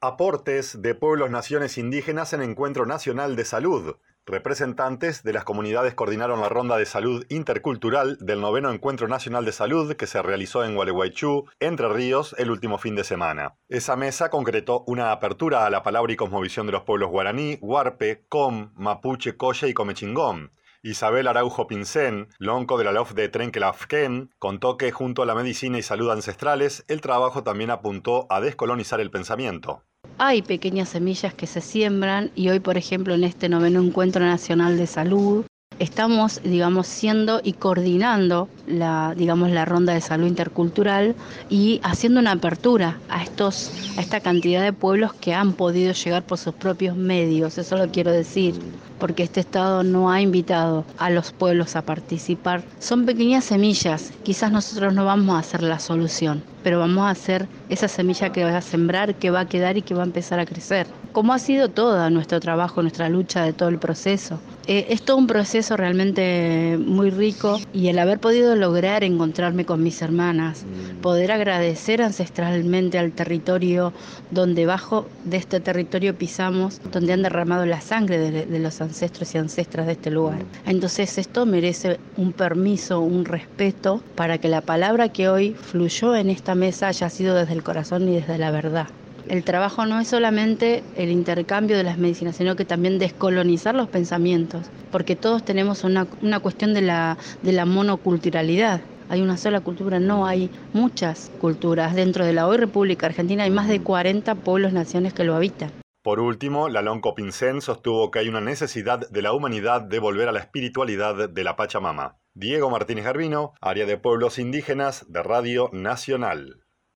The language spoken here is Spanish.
Aportes de pueblos naciones indígenas en Encuentro Nacional de Salud. Representantes de las comunidades coordinaron la ronda de salud intercultural del 9º Encuentro Nacional de Salud que se realizó en Gualeguaychú, Entre Ríos, el último fin de semana. Esa mesa concretó una apertura a la palabra y cosmovisión de los pueblos guaraní, huarpe, com, mapuche, colla y comechingón. Isabel Araujo Pincén, lonco de la LOF de Trenquelafquén, contó que junto a la medicina y salud ancestrales, el trabajo también apuntó a descolonizar el pensamiento. Hay pequeñas semillas que se siembran y hoy, por ejemplo, en este 9º Encuentro Nacional de Salud, estamos, siendo y coordinando la ronda de salud intercultural y haciendo una apertura a esta cantidad de pueblos que han podido llegar por sus propios medios. Eso lo quiero decir, porque este Estado no ha invitado a los pueblos a participar. Son pequeñas semillas, quizás nosotros no vamos a hacer la solución, pero vamos a hacer esa semilla que va a sembrar, que va a quedar y que va a empezar a crecer. Como ha sido todo nuestro trabajo, nuestra lucha de todo el proceso. Es todo un proceso realmente muy rico y el haber podido lograr encontrarme con mis hermanas, poder agradecer ancestralmente al territorio donde bajo de este territorio pisamos, donde han derramado la sangre de los ancestros y ancestras de este lugar. Entonces esto merece un permiso, un respeto para que la palabra que hoy fluyó en esta mesa haya sido desde el corazón y desde la verdad. El trabajo no es solamente el intercambio de las medicinas, sino que también descolonizar los pensamientos, porque todos tenemos una cuestión de la monoculturalidad. Hay una sola cultura, no hay muchas culturas. Dentro de la hoy República Argentina hay más de 40 pueblos, naciones que lo habitan. Por último, la lonco Pincén sostuvo que hay una necesidad de la humanidad de volver a la espiritualidad de la Pachamama. Diego Martínez Garbino, Área de Pueblos Indígenas de Radio Nacional.